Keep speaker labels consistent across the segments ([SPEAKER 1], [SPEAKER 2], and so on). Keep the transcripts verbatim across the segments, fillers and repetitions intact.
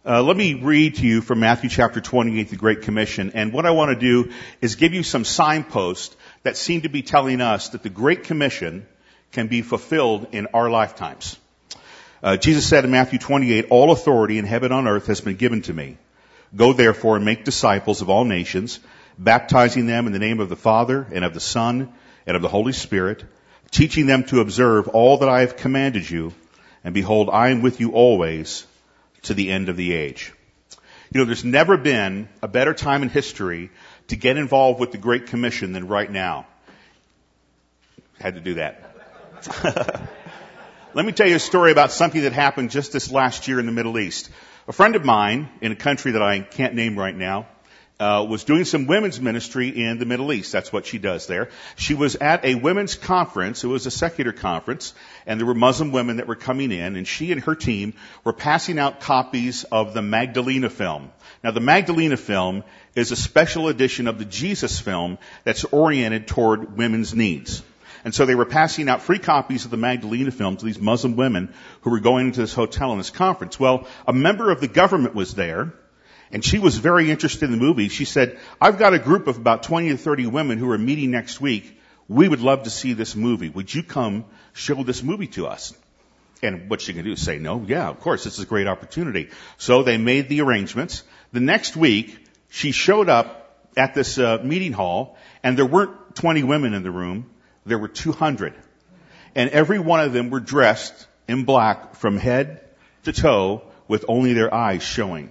[SPEAKER 1] Uh, let me read to you from Matthew chapter twenty-eight, the Great Commission. And what I want to do is give you some signposts that seem to be telling us that the Great Commission can be fulfilled in our lifetimes. Uh, Jesus said in Matthew twenty-eight, "All authority in heaven and on earth has been given to me. Go therefore and make disciples of all nations, baptizing them in the name of the Father and of the Son and of the Holy Spirit, teaching them to observe all that I have commanded you. And behold, I am with you always to the end of the age." You know, there's never been a better time in history to get involved with the Great Commission than right now. Had to do that. Let me tell you a story about something that happened just this last year in the Middle East. A friend of mine in a country that I can't name right now uh, was doing some women's ministry in the Middle East. That's what she does there. She was at a women's conference. It was a secular conference, and there were Muslim women that were coming in, and she and her team were passing out copies of the Magdalena film. Now, the Magdalena film is a special edition of the Jesus film that's oriented toward women's needs. And so they were passing out free copies of the Magdalena film to these Muslim women who were going into this hotel in this conference. Well, a member of the government was there, and she was very interested in the movie. She said, "I've got a group of about twenty to thirty women who are meeting next week. We would love to see this movie. Would you come show this movie to us?" And what she can do is say, "No, yeah, of course, this is a great opportunity." So they made the arrangements. The next week, she showed up at this uh, meeting hall, and there weren't twenty women in the room. There were two hundred. And every one of them were dressed in black from head to toe with only their eyes showing.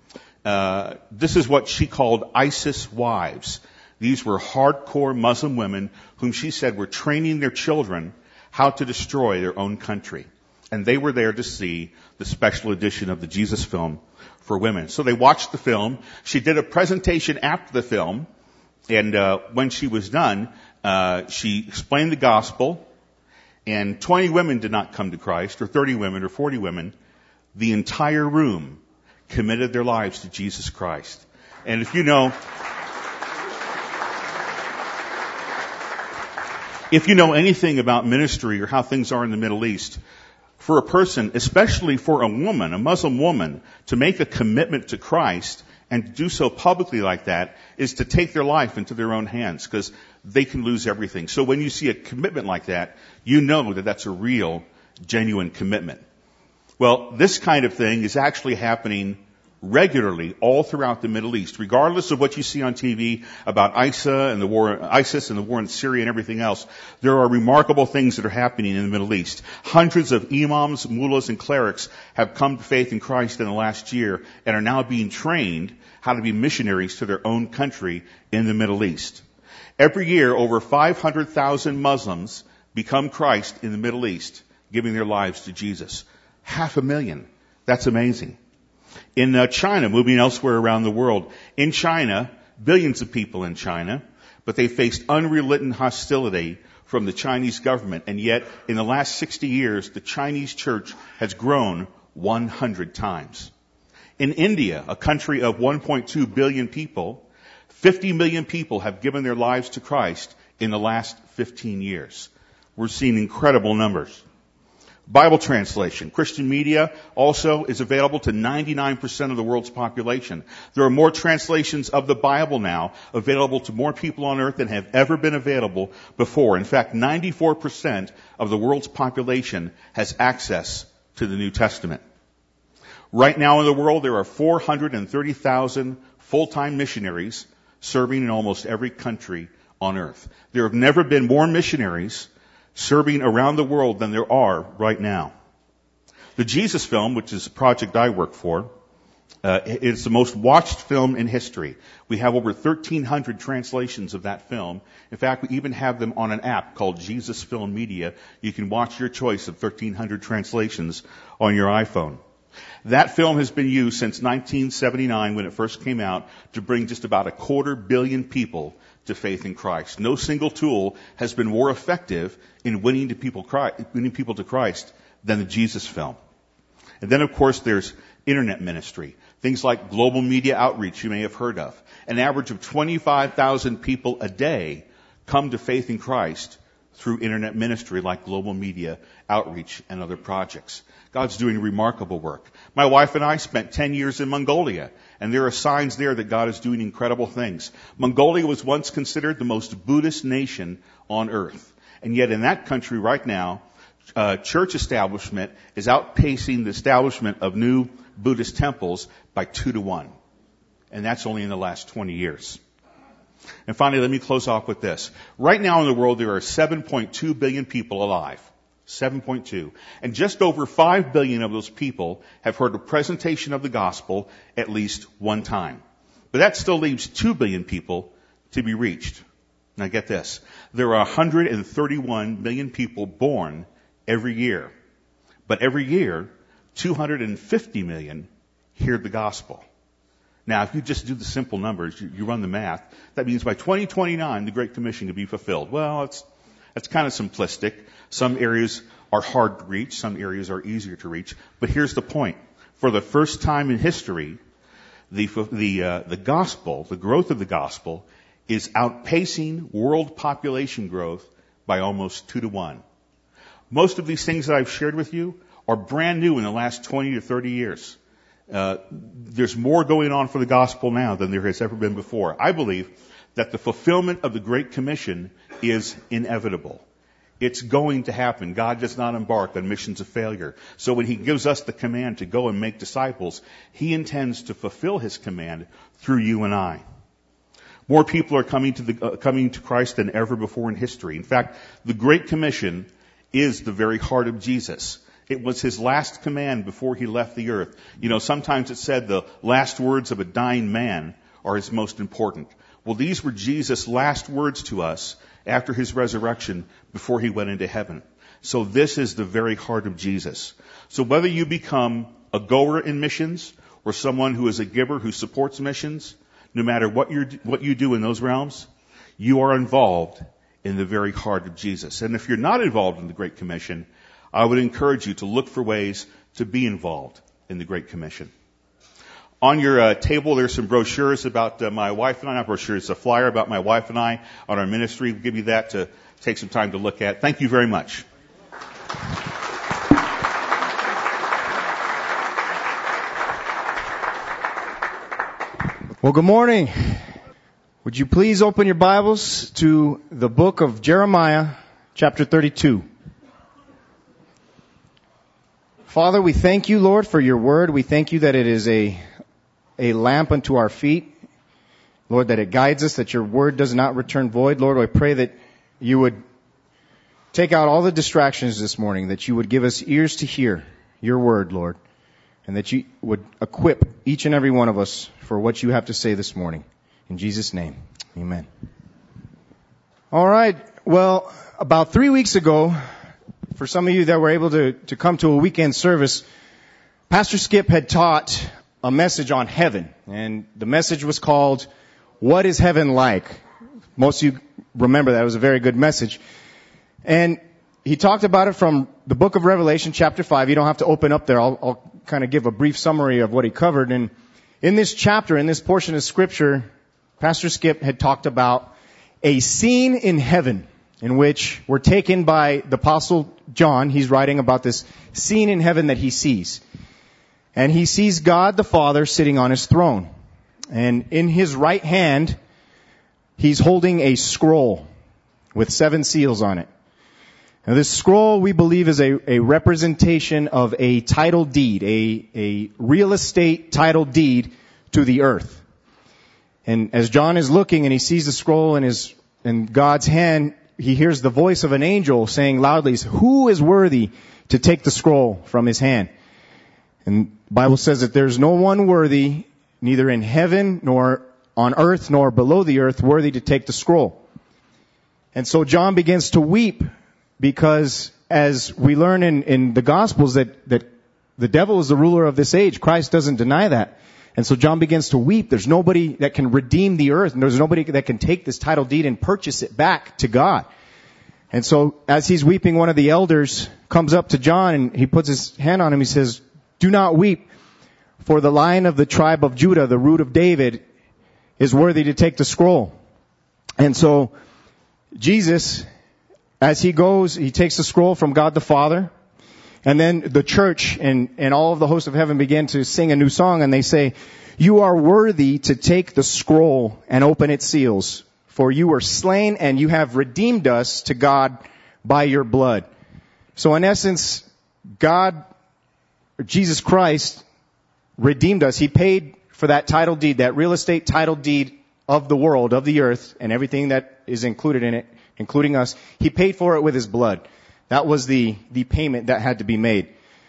[SPEAKER 1] Uh, this is what she called ISIS wives. These were hardcore Muslim women whom she said were training their children how to destroy their own country. And they were there to see the special edition of the Jesus film for women. So they watched the film. She did a presentation after the film. And uh, when she was done, uh, she explained the gospel. And twenty women did not come to Christ, or thirty women, or forty women. The entire room committed their lives to Jesus Christ. And if you know, if you know anything about ministry or how things are in the Middle East, for a person, especially for a woman, a Muslim woman, to make a commitment to Christ and to do so publicly like that is to take their life into their own hands, because they can lose everything. So when you see a commitment like that, you know that that's a real, genuine commitment. Well, this kind of thing is actually happening regularly all throughout the Middle East, regardless of what you see on T V about I S A and the war, ISIS and the war in Syria and everything else. There are remarkable things that are happening in the Middle East. Hundreds of imams, mullahs, and clerics have come to faith in Christ in the last year and are now being trained how to be missionaries to their own country in the Middle East. Every year, over five hundred thousand Muslims become Christ in the Middle East, giving their lives to Jesus. Half a million. That's amazing. In uh, China, moving elsewhere around the world, in China, billions of people in China, but they faced unrelenting hostility from the Chinese government. And yet, in the last sixty years, the Chinese church has grown one hundred times. In India, a country of one point two billion people, fifty million people have given their lives to Christ in the last fifteen years. We're seeing incredible numbers. Bible translation. Christian media also is available to ninety-nine percent of the world's population. There are more translations of the Bible now available to more people on earth than have ever been available before. In fact, ninety-four percent of the world's population has access to the New Testament. Right now in the world, there are four hundred thirty thousand full-time missionaries serving in almost every country on earth. There have never been more missionaries serving around the world than there are right now. The Jesus film, which is a project I work for, uh, is the most watched film in history. We have over thirteen hundred translations of that film. In fact, we even have them on an app called Jesus Film Media. You can watch your choice of thirteen hundred translations on your iPhone. That film has been used since nineteen seventy-nine, when it first came out, to bring just about a quarter billion people to faith in Christ. No single tool has been more effective in winning to people, winning people to Christ than the Jesus film. And then, of course, there's internet ministry. Things like global media outreach you may have heard of. An average of twenty-five thousand people a day come to faith in Christ through internet ministry like global media outreach and other projects. God's doing remarkable work. My wife and I spent ten years in Mongolia, and there are signs there that God is doing incredible things. Mongolia was once considered the most Buddhist nation on earth. And yet in that country right now, uh, church establishment is outpacing the establishment of new Buddhist temples by two to one. And that's only in the last twenty years. And finally, let me close off with this. Right now in the world, there are seven point two billion people alive. seven point two. And just over five billion of those people have heard a presentation of the gospel at least one time. But that still leaves two billion people to be reached. Now get this. There are one hundred thirty-one million people born every year. But every year, two hundred fifty million hear the gospel. Now, if you just do the simple numbers, you, you run the math, that means by twenty twenty-nine, the Great Commission could be fulfilled. Well, it's, it's kind of simplistic. Some areas are hard to reach. Some areas are easier to reach. But here's the point. For the first time in history, the, the, uh, the gospel, the growth of the gospel, is outpacing world population growth by almost two to one. Most of these things that I've shared with you are brand new in the last twenty to thirty years. Uh, there's more going on for the gospel now than there has ever been before. I believe that the fulfillment of the Great Commission is inevitable. It's going to happen. God does not embark on missions of failure. So when He gives us the command to go and make disciples, He intends to fulfill His command through you and I. More people are coming to the, uh, coming to Christ than ever before in history. In fact, the Great Commission is the very heart of Jesus. It was His last command before He left the earth. You know, sometimes it's said the last words of a dying man are His most important. Well, these were Jesus' last words to us after His resurrection before He went into heaven. So this is the very heart of Jesus. So whether you become a goer in missions or someone who is a giver who supports missions, no matter what you what you do in those realms, you are involved in the very heart of Jesus. And if you're not involved in the Great Commission, I would encourage you to look for ways to be involved in the Great Commission. On your uh, table, there's some brochures about uh, my wife and I. Not brochures, a flyer about my wife and I on our ministry. We'll give you that to take some time to look at. Thank you very much.
[SPEAKER 2] Well, good morning. Would you please open your Bibles to the book of Jeremiah, chapter thirty-two. Father, we thank you, Lord, for your word. We thank you that it is a, a lamp unto our feet. Lord, that it guides us, that your word does not return void. Lord, I pray that you would take out all the distractions this morning, that you would give us ears to hear your word, Lord, and that you would equip each and every one of us for what you have to say this morning. In Jesus' name, amen. All right. Well, about three weeks ago, for some of you that were able to, to come to a weekend service, Pastor Skip had taught a message on heaven. And the message was called, What is Heaven Like? Most of you remember that. It was a very good message. And he talked about it from the book of Revelation, chapter five. You don't have to open up there. I'll, I'll kind of give a brief summary of what he covered. And in this chapter, in this portion of Scripture, Pastor Skip had talked about a scene in heaven, in which we're taken by the Apostle John. He's writing about this scene in heaven that he sees. And he sees God the Father sitting on His throne. And in His right hand, He's holding a scroll with seven seals on it. Now this scroll, we believe, is a, a representation of a title deed, a, a real estate title deed to the earth. And as John is looking and he sees the scroll in his, in God's hand, he hears the voice of an angel saying loudly, who is worthy to take the scroll from his hand? And the Bible says that there's no one worthy, neither in heaven nor on earth nor below the earth, worthy to take the scroll. And so John begins to weep because as we learn in, in the Gospels that, that the devil is the ruler of this age. Christ doesn't deny that. And so John begins to weep. There's nobody that can redeem the earth, and there's nobody that can take this title deed and purchase it back to God. And so as he's weeping, one of the elders comes up to John and he puts his hand on him. He says, do not weep, for the Lion of the tribe of Judah, the root of David, is worthy to take the scroll. And so Jesus, as he goes, he takes the scroll from God the Father, And then the church and, and all of the hosts of heaven begin to sing a new song, and they say, "You are worthy to take the scroll and open its seals, for you were slain and you have redeemed us to God by your blood." So in essence, God, Jesus Christ, redeemed us. He paid for that title deed, that real estate title deed of the world, of the earth, and everything that is included in it, including us. He paid for it with His blood. That was the, the payment that had to be made.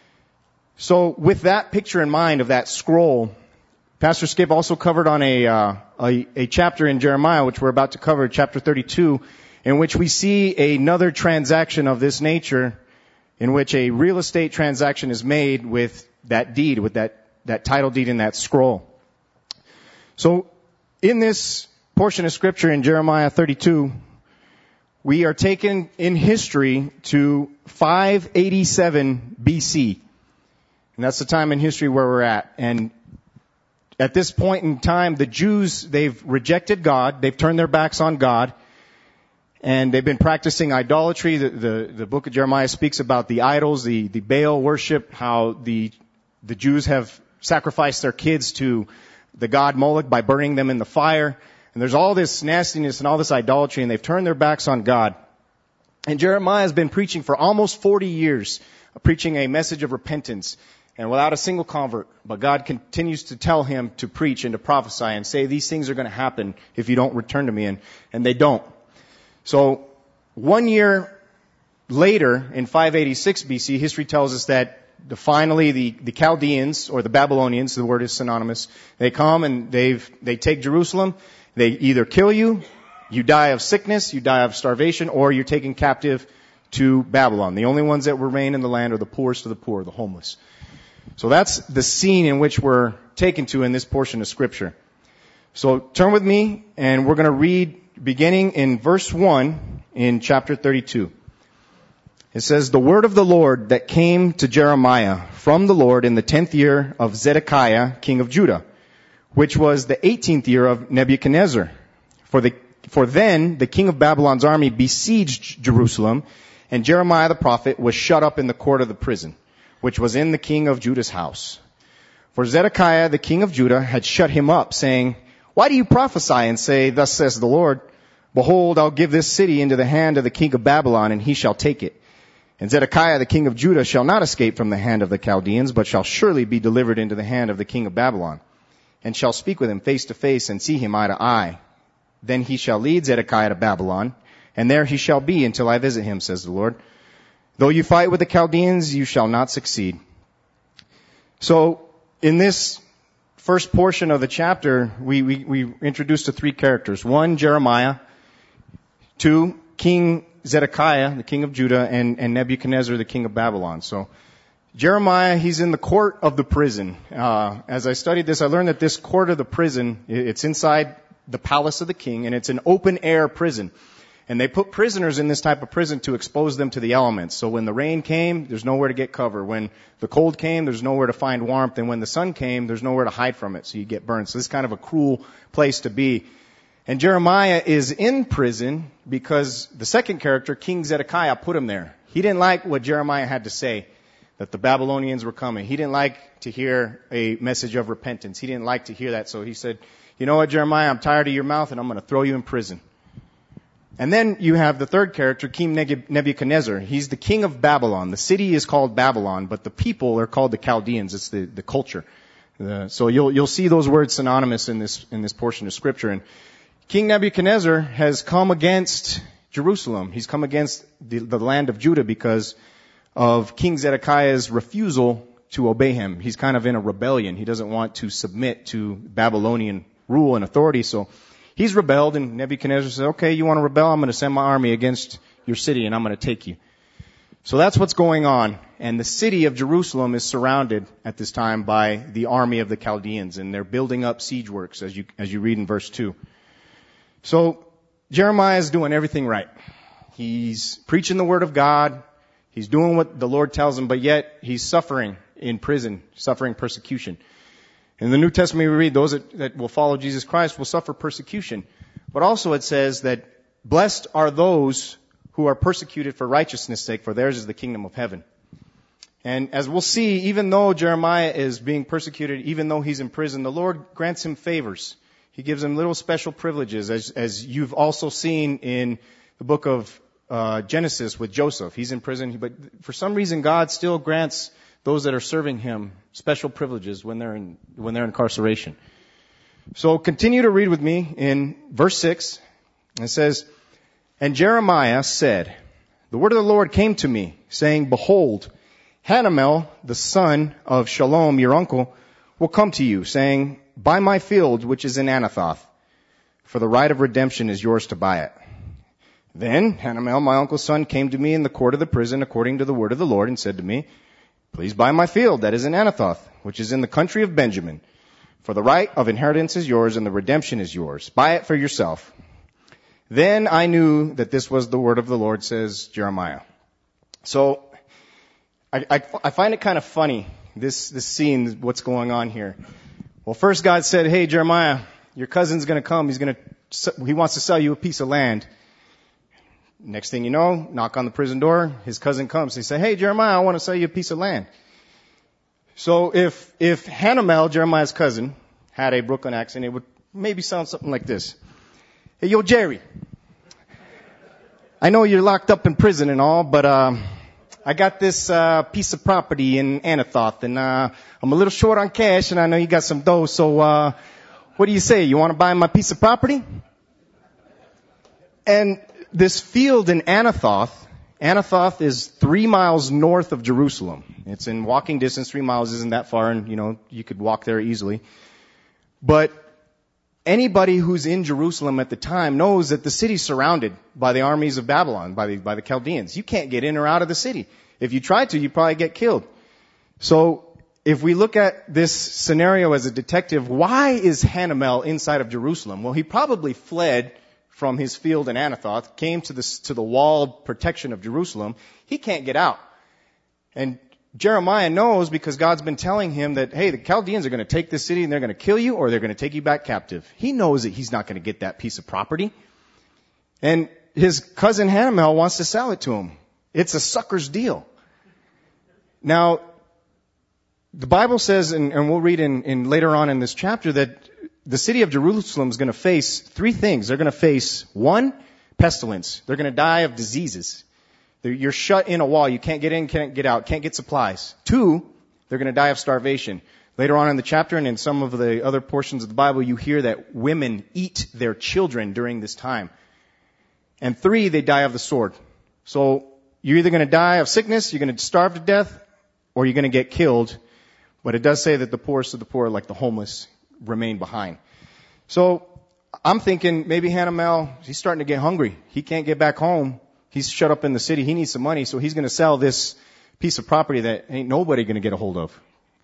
[SPEAKER 2] So with that picture in mind of that scroll, Pastor Skip also covered on a, uh, a, a chapter in Jeremiah, which we're about to cover, chapter thirty-two, in which we see another transaction of this nature, in which a real estate transaction is made with that deed, with that, that title deed in that scroll. So in this portion of scripture in Jeremiah thirty-two, we are taken in history to five eighty-seven B C. And that's the time in history where we're at. And at this point in time, the Jews, they've rejected God. They've turned their backs on God. And they've been practicing idolatry. The, the, the book of Jeremiah speaks about the idols, the, the Baal worship, how the, the Jews have sacrificed their kids to the god Moloch by burning them in the fire. And there's all this nastiness and all this idolatry, and they've turned their backs on God. And Jeremiah has been preaching for almost forty years, preaching a message of repentance, and without a single convert. But God continues to tell him to preach and to prophesy and say, these things are going to happen if you don't return to me. And, and they don't. So one year later, in five eighty-six B C, history tells us that the, finally the, the Chaldeans, or the Babylonians, the word is synonymous, they come and they've, they take Jerusalem. They either kill you, you die of sickness, you die of starvation, or you're taken captive to Babylon. The only ones that remain in the land are the poorest of the poor, the homeless. So that's the scene in which we're taken to in this portion of Scripture. So turn with me, and we're going to read beginning in verse one in chapter thirty-two. It says, "The word of the Lord that came to Jeremiah from the Lord in the tenth year of Zedekiah, king of Judah, which was the eighteenth year of Nebuchadnezzar. For the, for then the king of Babylon's army besieged Jerusalem, and Jeremiah the prophet was shut up in the court of the prison, which was in the king of Judah's house. For Zedekiah the king of Judah had shut him up, saying, Why do you prophesy and say, Thus says the Lord, Behold, I'll give this city into the hand of the king of Babylon, and he shall take it. And Zedekiah the king of Judah shall not escape from the hand of the Chaldeans, but shall surely be delivered into the hand of the king of Babylon, and shall speak with him face to face and see him eye to eye. Then he shall lead Zedekiah to Babylon, and there he shall be until I visit him, says the Lord. Though you fight with the Chaldeans, you shall not succeed." So, in this first portion of the chapter, we, we, we introduced to three characters. One, Jeremiah. Two, King Zedekiah, the king of Judah, and, and Nebuchadnezzar, the king of Babylon. So, Jeremiah, he's in the court of the prison. Uh, as I studied this, I learned that this court of the prison, it's inside the palace of the king, and it's an open-air prison. And they put prisoners in this type of prison to expose them to the elements. So when the rain came, there's nowhere to get cover. When the cold came, there's nowhere to find warmth. And when the sun came, there's nowhere to hide from it, so you get burned. So this is kind of a cruel place to be. And Jeremiah is in prison because the second character, King Zedekiah, put him there. He didn't like what Jeremiah had to say, that the Babylonians were coming. He didn't like to hear a message of repentance. He didn't like to hear that. So he said, you know what, Jeremiah, I'm tired of your mouth, and I'm going to throw you in prison. And then you have the third character, King Nebuchadnezzar. He's the king of Babylon. The city is called Babylon, but the people are called the Chaldeans. It's the, the culture. Uh, so you'll, you'll see those words synonymous in this, in this portion of scripture. And King Nebuchadnezzar has come against Jerusalem. He's come against the, the land of Judah because of King Zedekiah's refusal to obey him. He's kind of in a rebellion. He doesn't want to submit to Babylonian rule and authority. So he's rebelled, and Nebuchadnezzar says, okay, you want to rebel? I'm going to send my army against your city, and I'm going to take you. So that's what's going on. And the city of Jerusalem is surrounded at this time by the army of the Chaldeans, and they're building up siege works, as you, as you read in verse two. So Jeremiah is doing everything right. He's preaching the word of God. He's doing what the Lord tells him, but yet he's suffering in prison, suffering persecution. In the New Testament we read, those that, that will follow Jesus Christ will suffer persecution. But also it says that blessed are those who are persecuted for righteousness' sake, for theirs is the kingdom of heaven. And as we'll see, even though Jeremiah is being persecuted, even though he's in prison, the Lord grants him favors. He gives him little special privileges, as, as you've also seen in the book of uh, Genesis with Joseph. He's in prison, but for some reason God still grants those that are serving him special privileges when they're in, when they're in incarceration. So continue to read with me in verse six. It says, "And Jeremiah said, the word of the Lord came to me, saying, Behold, Hanamel, the son of Shalom, your uncle, will come to you, saying, Buy my field which is in Anathoth, for the right of redemption is yours to buy it. Then Hanamel, my uncle's son, came to me in the court of the prison according to the word of the Lord, and said to me, Please buy my field that is in Anathoth, which is in the country of Benjamin. For the right of inheritance is yours, and the redemption is yours. Buy it for yourself. Then I knew that this was the word of the Lord, says Jeremiah." So I, I, I find it kind of funny, this, this scene, what's going on here. Well, first God said, "Hey, Jeremiah, your cousin's going to come. He's going to, he wants to sell you a piece of land." Next thing you know, knock on the prison door. His cousin comes. He says, "Hey, Jeremiah, I want to sell you a piece of land." So if, if Hanamel, Jeremiah's cousin, had a Brooklyn accent, it would maybe sound something like this. "Hey, yo, Jerry, I know you're locked up in prison and all, but, uh, I got this, uh, piece of property in Anathoth, and, uh, I'm a little short on cash, and I know you got some dough, so, uh, what do you say? You want to buy my piece of property?" And this field in Anathoth, Anathoth is three miles north of Jerusalem. It's in walking distance. Three miles isn't that far, and, you know, you could walk there easily. But anybody who's in Jerusalem at the time knows that the city's surrounded by the armies of Babylon, by the, by the Chaldeans. You can't get in or out of the city. If you try to, you'd probably get killed. So if we look at this scenario as a detective, why is Hanamel inside of Jerusalem? Well, he probably fled from his field in Anathoth, came to the, to the walled protection of Jerusalem. He can't get out. And Jeremiah knows, because God's been telling him that, hey, the Chaldeans are going to take this city and they're going to kill you, or they're going to take you back captive. He knows that he's not going to get that piece of property. And his cousin Hanamel wants to sell it to him. It's a sucker's deal. Now, the Bible says, and, and we'll read in, in later on in this chapter, that the city of Jerusalem is going to face three things. They're going to face, one, pestilence. They're going to die of diseases. They're, you're shut in a wall. You can't get in, can't get out, can't get supplies. Two, they're going to die of starvation. Later on in the chapter and in some of the other portions of the Bible, you hear that women eat their children during this time. And three, they die of the sword. So you're either going to die of sickness, you're going to starve to death, or you're going to get killed. But it does say that the poorest of the poor, like the homeless, remain behind. So I'm thinking maybe Hanamel, he's starting to get hungry. He can't get back home. He's shut up in the city. He needs some money, so he's going to sell this piece of property that ain't nobody going to get a hold of.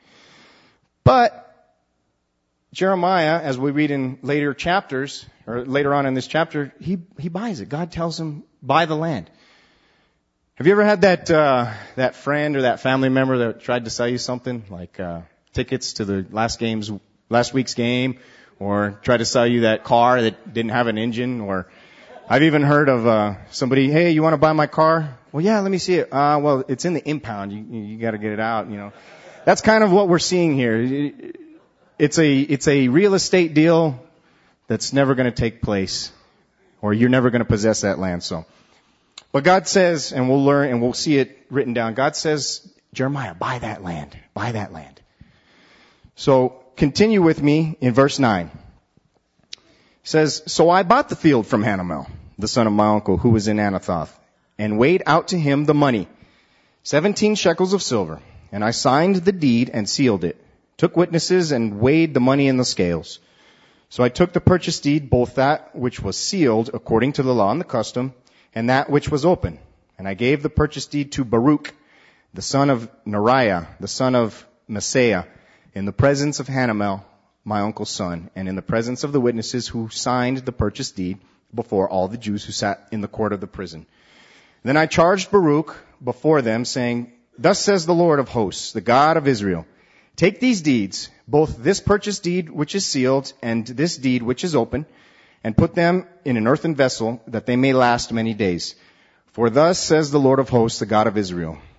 [SPEAKER 2] But Jeremiah, as we read in later chapters, or later on in this chapter, he, he buys it. God tells him, buy the land. Have you ever had that, uh, that friend or that family member that tried to sell you something, like, uh, tickets to the last game's, last week's game, or tried to sell you that car that didn't have an engine, or I've even heard of, uh, somebody, hey, you want to buy my car? Well, yeah, let me see it. Uh, well, it's in the impound. You, you gotta get it out, you know. That's kind of what we're seeing here. It's a, it's a real estate deal that's never going to take place, or you're never going to possess that land, so. But God says, and we'll learn, and we'll see it written down, God says, Jeremiah, buy that land. Buy that land. So, continue with me in verse nine. It says, So I bought the field from Hanamel, the son of my uncle, who was in Anathoth, and weighed out to him the money, seventeen shekels of silver. And I signed the deed and sealed it, took witnesses and weighed the money in the scales. So I took the purchase deed, both that which was sealed according to the law and the custom, and that which was open. And I gave the purchase deed to Baruch, the son of Neriah, the son of Messiah, in the presence of Hanamel, my uncle's son, and in the presence of the witnesses who signed the purchase deed before all the Jews who sat in the court of the prison. Then I charged Baruch before them, saying, Thus says the Lord of hosts, the God of Israel, take these deeds, both this purchase deed which is sealed and this deed which is open, and put them in an earthen vessel, that they may last many days. For thus says the Lord of hosts, the God of Israel,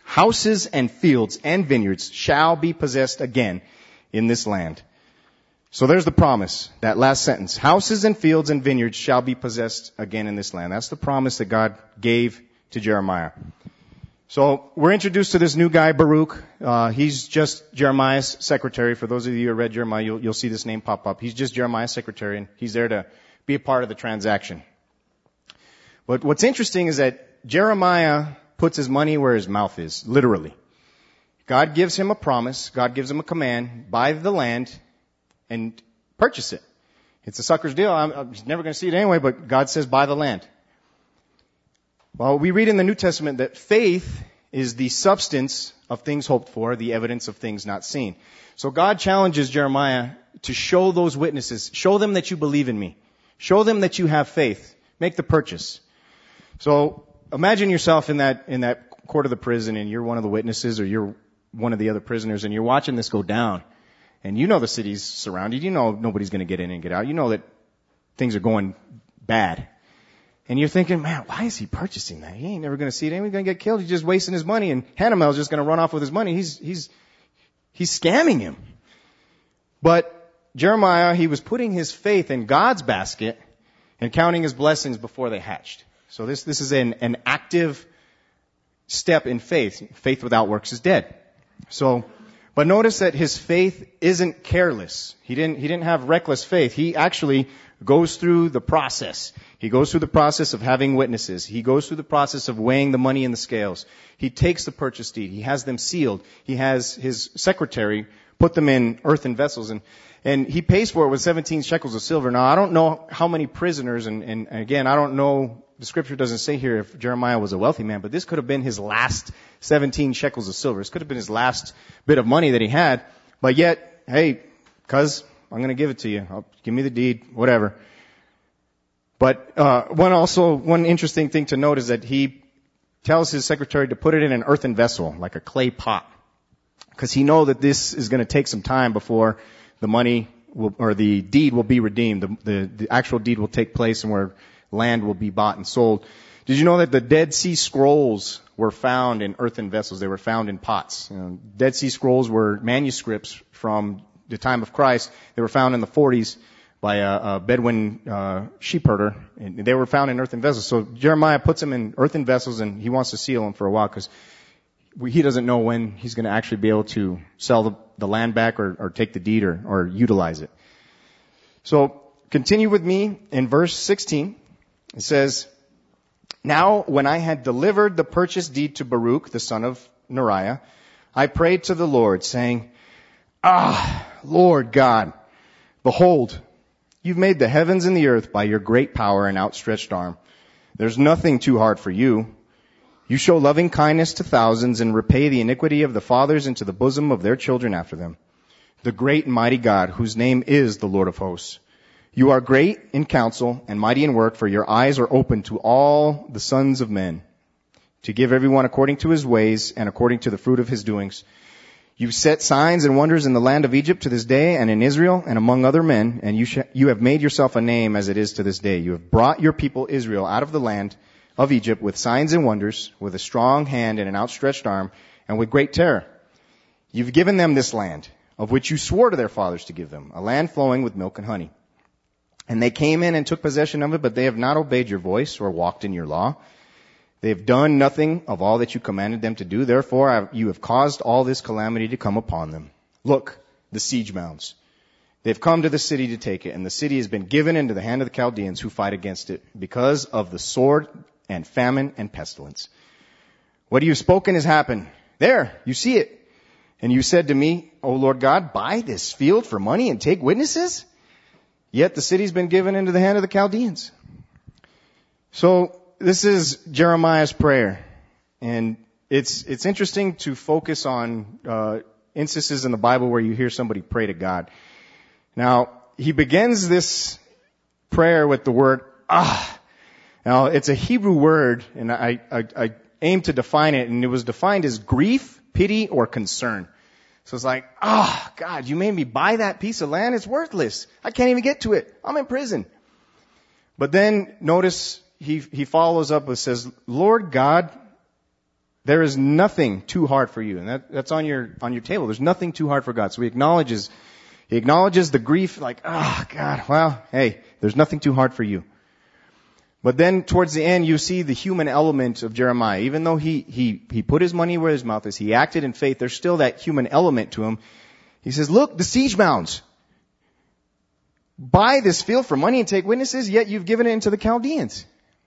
[SPEAKER 2] houses and fields and vineyards shall be possessed again in this land. So there's the promise, that last sentence. Houses and fields and vineyards shall be possessed again in this land. That's the promise that God gave to Jeremiah. So we're introduced to this new guy, Baruch. Uh, he's just Jeremiah's secretary. For those of you who read Jeremiah, you'll, you'll see this name pop up. He's just Jeremiah's secretary, and he's there to be a part of the transaction. But what's interesting is that Jeremiah puts his money where his mouth is, literally. God gives him a promise. God gives him a command. Buy the land and purchase it. It's a sucker's deal. I'm, I'm never going to see it anyway, but God says buy the land. Well, we read in the New Testament that faith is the substance of things hoped for, the evidence of things not seen. So God challenges Jeremiah to show those witnesses, show them that you believe in me. Show them that you have faith. Make the purchase. So imagine yourself in that, in that court of the prison, and you're one of the witnesses, or you're one of the other prisoners, and you're watching this go down. And you know the city's surrounded. You know nobody's going to get in and get out. You know that things are going bad. And you're thinking, man, why is he purchasing that? He ain't never going to see it. He's going to get killed. He's just wasting his money. And Hannimel's just going to run off with his money. He's, he's, he's scamming him. But Jeremiah, he was putting his faith in God's basket and counting his blessings before they hatched. So this, this is an, an active step in faith. Faith without works is dead. So, but notice that his faith isn't careless. He didn't, he didn't have reckless faith. He actually goes through the process. He goes through the process of having witnesses. He goes through the process of weighing the money in the scales. He takes the purchase deed. He has them sealed. He has his secretary put them in earthen vessels, and, and he pays for it with seventeen shekels of silver. Now, I don't know how many prisoners, and, and again, I don't know, the scripture doesn't say here if Jeremiah was a wealthy man, but this could have been his last seventeen shekels of silver. This could have been his last bit of money that he had. But yet, hey, cuz, I'm going to give it to you. I'll, give me the deed, whatever. But uh one also, one interesting thing to note is that he tells his secretary to put it in an earthen vessel, like a clay pot. Because he knows that this is going to take some time before the money will, or the deed will be redeemed. The, the, the actual deed will take place and where land will be bought and sold. Did you know that the Dead Sea Scrolls were found in earthen vessels? They were found in pots. You know, Dead Sea Scrolls were manuscripts from the time of Christ. They were found in the forties by a, a Bedouin uh, sheep herder. And they were found in earthen vessels. So Jeremiah puts them in earthen vessels, and he wants to seal them for a while because he doesn't know when he's going to actually be able to sell the, the land back or, or take the deed or, or utilize it. So continue with me in verse sixteen. It says, "Now when I had delivered the purchase deed to Baruch, the son of Neriah, I prayed to the Lord, saying, Ah, Lord God, behold, you've made the heavens and the earth by your great power and outstretched arm. There's nothing too hard for you. You show loving kindness to thousands and repay the iniquity of the fathers into the bosom of their children after them. The great and mighty God, whose name is the Lord of hosts. You are great in counsel and mighty in work, for your eyes are open to all the sons of men, to give everyone according to his ways and according to the fruit of his doings. You've set signs and wonders in the land of Egypt to this day, and in Israel and among other men, and you, sh- you have made yourself a name as it is to this day. You have brought your people Israel out of the land of Egypt with signs and wonders, with a strong hand and an outstretched arm, and with great terror. You've given them this land, of which you swore to their fathers to give them, a land flowing with milk and honey. And they came in and took possession of it, but they have not obeyed your voice or walked in your law. They have done nothing of all that you commanded them to do. Therefore, you have caused all this calamity to come upon them. Look, the siege mounds. They've come to the city to take it, and the city has been given into the hand of the Chaldeans who fight against it because of the sword and famine and pestilence. What you have spoken has happened. There, you see it. And you said to me, O Lord God, buy this field for money and take witnesses? Yet the city's been given into the hand of the Chaldeans. So, this is Jeremiah's prayer, and it's it's interesting to focus on uh instances in the Bible where you hear somebody pray to God. Now, he begins this prayer with the word ah. Now, it's a Hebrew word, and I, I, I aim to define it, and it was defined as grief, pity, or concern. So it's like, ah, oh, God, you made me buy that piece of land? It's worthless. I can't even get to it. I'm in prison. But then notice He, he follows up and says, Lord God, There is nothing too hard for you. And that, that's on your, on your table. There's nothing too hard for God. So he acknowledges, he acknowledges the grief like, oh God, well, hey, there's nothing too hard for you. But then towards the end, you see the human element of Jeremiah. Even though he, he, he put his money where his mouth is, he acted in faith, there's still that human element to him. He says, look, the siege mounds. Buy this field for money and take witnesses, yet you've given it into the Chaldeans.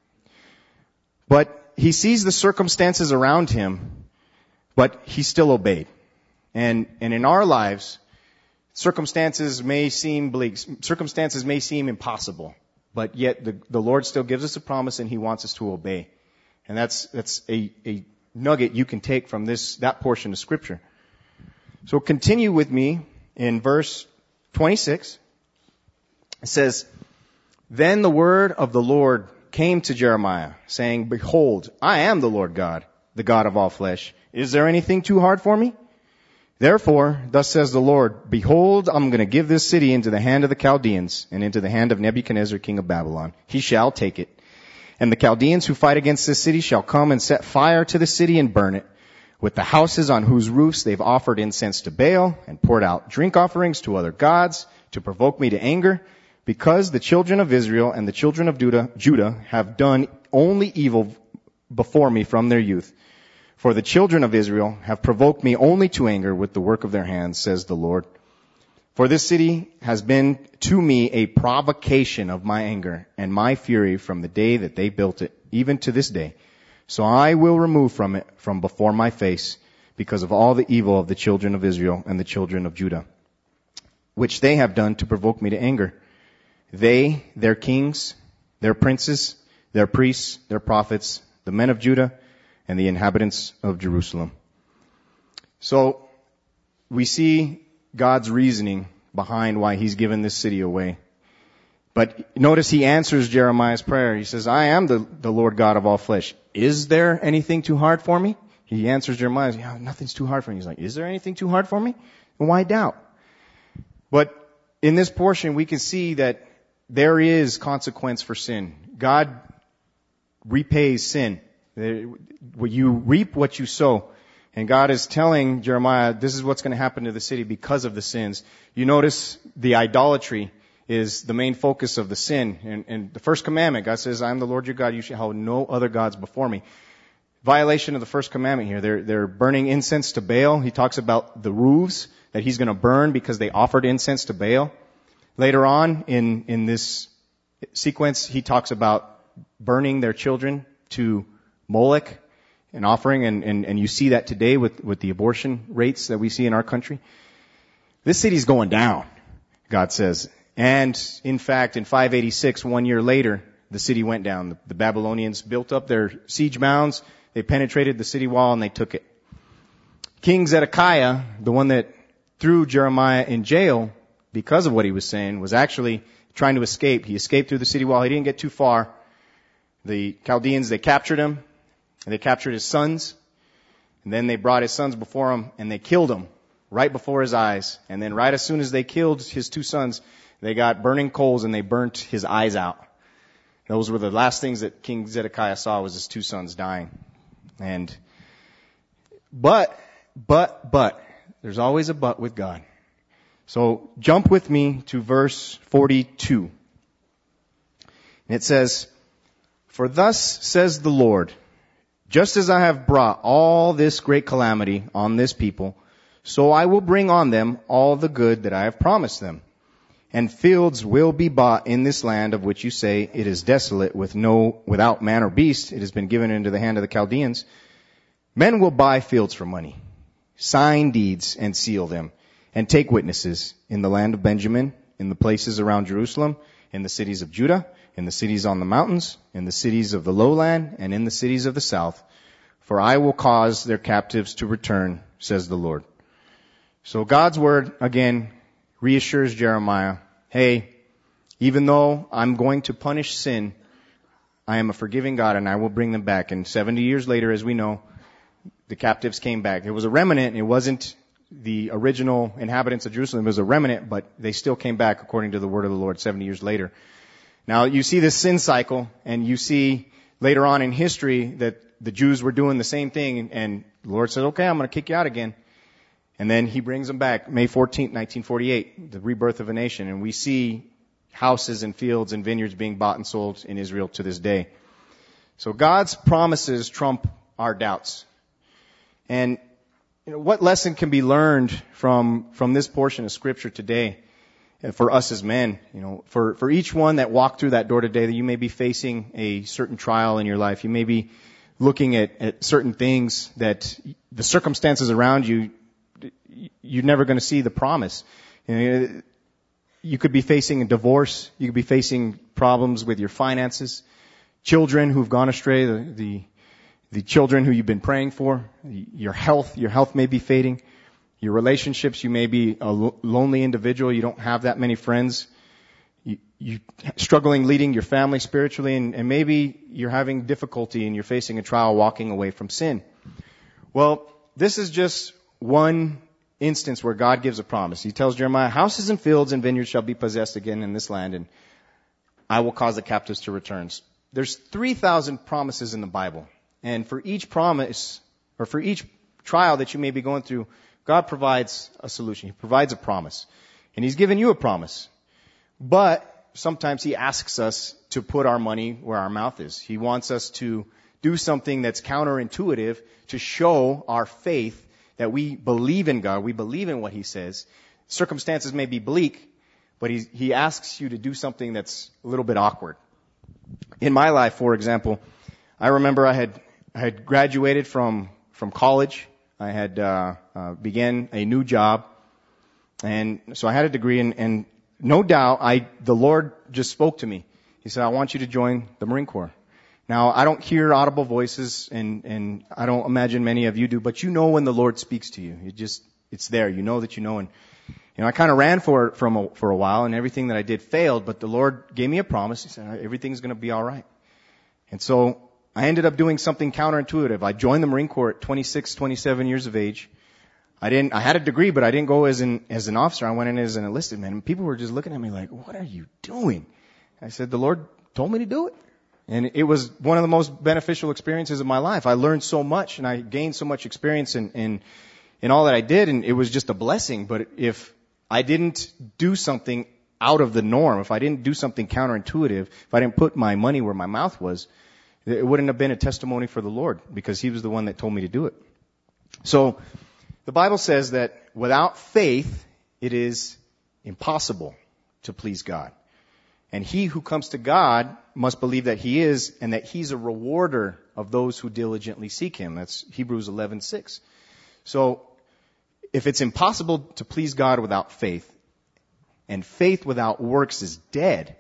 [SPEAKER 2] But he sees the circumstances around him, but he still obeyed. And, and in our lives, circumstances may seem bleak, circumstances may seem impossible, but yet the, the Lord still gives us a promise and he wants us to obey. And that's, that's a, a nugget you can take from this, that portion of scripture. So continue with me in verse twenty-six. It says, then the word of the Lord came to Jeremiah, saying, behold, I am the Lord God, the God of all flesh. Is there anything too hard for me? Therefore, thus says the Lord, behold, I'm going to give this city into the hand of the Chaldeans and into the hand of Nebuchadnezzar, king of Babylon. He shall take it. And the Chaldeans who fight against this city shall come and set fire to the city and burn it, with the houses on whose roofs they've offered incense to Baal and poured out drink offerings to other gods to provoke me to anger, because the children of Israel and the children of Judah, Judah have done only evil before me from their youth. For the children of Israel have provoked me only to anger with the work of their hands, says the Lord. For this city has been to me a provocation of my anger and my fury from the day that they built it, even to this day. So I will remove from it from before my face, because of all the evil of the children of Israel and the children of Judah, which they have done to provoke me to anger. They, their kings, their princes, their priests, their prophets, the men of Judah, and the inhabitants of Jerusalem. So, we see God's reasoning behind why he's given this city away. But notice he answers Jeremiah's prayer. He says, I am the, the Lord God of all flesh. Is there anything too hard for me? He answers Jeremiah, yeah, nothing's too hard for me. He's like, is there anything too hard for me? And why doubt? But in this portion, we can see that there is consequence for sin. God repays sin. You reap what you sow. And God is telling Jeremiah, this is what's going to happen to the city because of the sins. You notice the idolatry is the main focus of the sin. And, and the first commandment, God says, I am the Lord your God, you shall have no other gods before me. Violation of the first commandment here. They're, they're burning incense to Baal. He talks about the roofs that he's going to burn because they offered incense to Baal. Later on in, in this sequence, he talks about burning their children to Molech, an offering, and, and, and you see that today with, with the abortion rates that we see in our country. This city's going down, God says. And in fact, in five eighty-six, one year later, the city went down. The, the Babylonians built up their siege mounds, they penetrated the city wall, and they took it. King Zedekiah, the one that threw Jeremiah in jail because of what he was saying, was actually trying to escape. He escaped through the city wall. He didn't get too far. The Chaldeans, they captured him, and they captured his sons, and then they brought his sons before him, and they killed him right before his eyes. And then right as soon as they killed his two sons, they got burning coals and they burnt his eyes out. Those were the last things that King Zedekiah saw, was his two sons dying. And, but, but, but, there's always a but with God. So jump with me to verse forty-two. And it says, for thus says the Lord, just as I have brought all this great calamity on this people, so I will bring on them all the good that I have promised them. And fields will be bought in this land of which you say it is desolate with no, without man or beast. It has been given into the hand of the Chaldeans. Men will buy fields for money, sign deeds and seal them, and take witnesses in the land of Benjamin, in the places around Jerusalem, in the cities of Judah, in the cities on the mountains, in the cities of the lowland, and in the cities of the south. For I will cause their captives to return, says the Lord. So God's word, again, reassures Jeremiah, hey, even though I'm going to punish sin, I am a forgiving God and I will bring them back. And seventy years later, as we know, the captives came back. It was a remnant. It wasn't the original inhabitants of Jerusalem. It was a remnant, but they still came back according to the word of the Lord seventy years later. Now, you see this sin cycle, and you see later on in history that the Jews were doing the same thing, and, and the Lord said, okay, I'm going to kick you out again. And then he brings them back, May fourteenth, nineteen forty-eight, the rebirth of a nation. And we see houses and fields and vineyards being bought and sold in Israel to this day. So God's promises trump our doubts. And you know, what lesson can be learned from, from this portion of Scripture today for us as men? You know, for, for each one that walked through that door today, that you may be facing a certain trial in your life. You may be looking at, at certain things that the circumstances around you, you're never going to see the promise. You know, you could be facing a divorce. You could be facing problems with your finances. Children who've gone astray, the, the, the children who you've been praying for. Your health, your health may be fading. Your relationships, you may be a lo- lonely individual. You don't have that many friends. You, you struggling leading your family spiritually, and, and maybe you're having difficulty and you're facing a trial walking away from sin. Well, this is just one instance where God gives a promise. He tells Jeremiah, houses and fields and vineyards shall be possessed again in this land, and I will cause the captives to return. There's three thousand promises in the Bible. And for each promise, or for each trial that you may be going through, God provides a solution. He provides a promise. And He's given you a promise. But sometimes He asks us to put our money where our mouth is. He wants us to do something that's counterintuitive to show our faith that we believe in God. We believe in what He says. Circumstances may be bleak, but He, he asks you to do something that's a little bit awkward. In my life, for example, I remember I had, I had graduated from, from college. I had, uh, uh, began a new job. And so I had a degree, and, and no doubt I, the Lord just spoke to me. He said, I want you to join the Marine Corps. Now, I don't hear audible voices, and, and I don't imagine many of you do, but you know when the Lord speaks to you. It just, it's there. You know that you know. And, you know, I kind of ran for it from a, for a while, and everything that I did failed, but the Lord gave me a promise. He said, everything's going to be all right. And so I ended up doing something counterintuitive. I joined the Marine Corps at twenty-six, twenty-seven years of age. I didn't, I had a degree, but I didn't go as an, as an officer. I went in as an enlisted man. And people were just looking at me like, what are you doing? I said, the Lord told me to do it. And it was one of the most beneficial experiences of my life. I learned so much, and I gained so much experience in, in, in all that I did, and it was just a blessing. But if I didn't do something out of the norm, if I didn't do something counterintuitive, if I didn't put my money where my mouth was, it wouldn't have been a testimony for the Lord, because He was the one that told me to do it. So the Bible says that without faith, it is impossible to please God. And he who comes to God must believe that He is, and that He's a rewarder of those who diligently seek Him. That's Hebrews eleven six. So if it's impossible to please God without faith, and faith without works is dead,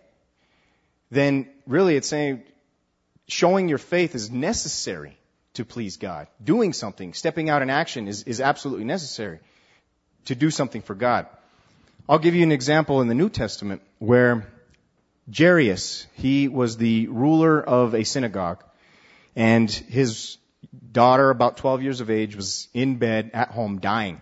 [SPEAKER 2] then really it's saying showing your faith is necessary to please God. Doing something, stepping out in action is, is absolutely necessary to do something for God. I'll give you an example in the New Testament where Jairus, he was the ruler of a synagogue, and his daughter, about twelve years of age, was in bed at home dying.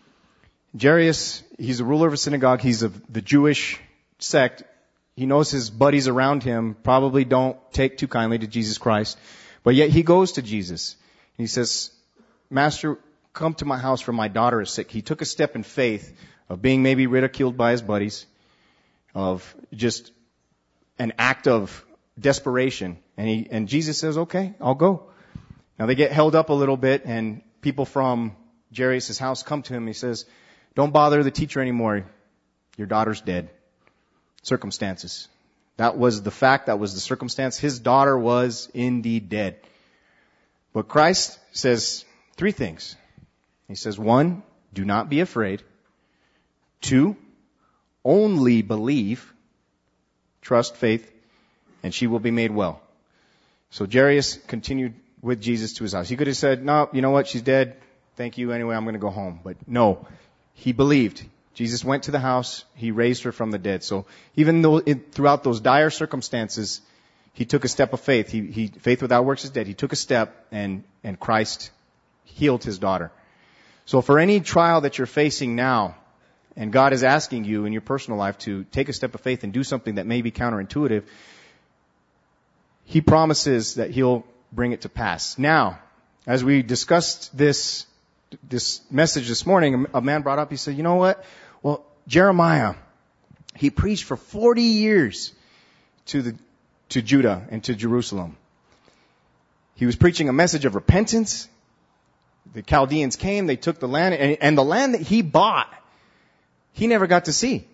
[SPEAKER 2] Jairus, he's a ruler of a synagogue. He's of the Jewish sect. He knows his buddies around him probably don't take too kindly to Jesus Christ, but yet he goes to Jesus. He says, Master, come to my house, for my daughter is sick. He took a step in faith of being maybe ridiculed by his buddies, of just an act of desperation. And he, and Jesus says, okay, I'll go. Now they get held up a little bit, and people from Jairus' house come to him. He says, don't bother the teacher anymore. Your daughter's dead. Circumstances. That was the fact. That was the circumstance. His daughter was indeed dead. But Christ says three things. He says, one, do not be afraid. Two, only believe. Trust, faith, and she will be made well. So Jairus continued with Jesus to his house. He could have said, no, you know what, she's dead. Thank you anyway, I'm going to go home. But no, he believed. Jesus went to the house. He raised her from the dead. So even though it, throughout those dire circumstances, he took a step of faith. He, he, faith without works is dead. He took a step, and, and Christ healed his daughter. So for any trial that you're facing now, and God is asking you in your personal life to take a step of faith and do something that may be counterintuitive, He promises that He'll bring it to pass. Now, as we discussed this, this message this morning, a man brought up, he said, you know what? Well, Jeremiah, he preached for forty years to the, to Judah and to Jerusalem. He was preaching a message of repentance. The Chaldeans came, they took the land, and, and the land that he bought, he never got to see.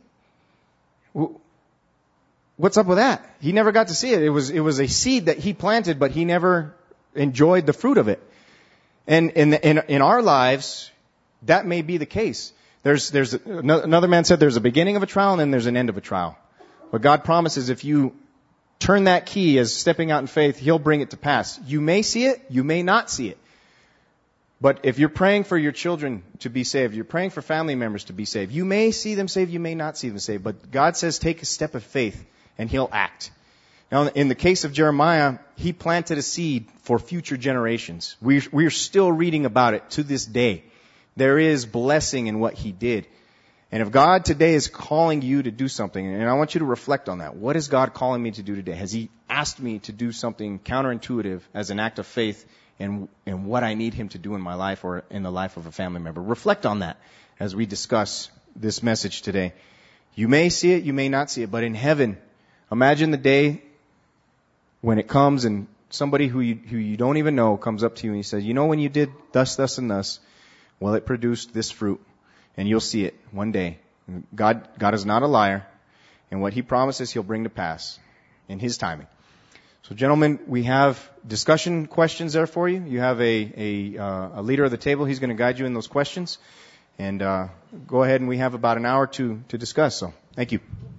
[SPEAKER 2] What's up with that? He never got to see it. It was, it was a seed that he planted, but he never enjoyed the fruit of it. And in, in, in our lives, that may be the case. There's, there's, another man said there's a beginning of a trial and then there's an end of a trial. But God promises if you turn that key as stepping out in faith, He'll bring it to pass. You may see it, you may not see it. But if you're praying for your children to be saved, you're praying for family members to be saved, you may see them saved, you may not see them saved. But God says take a step of faith and He'll act. Now, in the case of Jeremiah, he planted a seed for future generations. We're, we're still reading about it to this day. There is blessing in what he did. And if God today is calling you to do something, and I want you to reflect on that. What is God calling me to do today? Has He asked me to do something counterintuitive as an act of faith in, in what I need Him to do in my life or in the life of a family member? Reflect on that as we discuss this message today. You may see it, you may not see it, but in heaven, imagine the day when it comes and somebody who you, who you don't even know comes up to you and he says, you know when you did thus, thus, and thus, well, it produced this fruit. And you'll see it one day. God, God is not a liar. And what He promises, He'll bring to pass in His timing. So gentlemen, we have discussion questions there for you. You have a, a, uh, a leader of the table. He's going to guide you in those questions. And uh, go ahead, and we have about an hour to, to discuss. So thank you.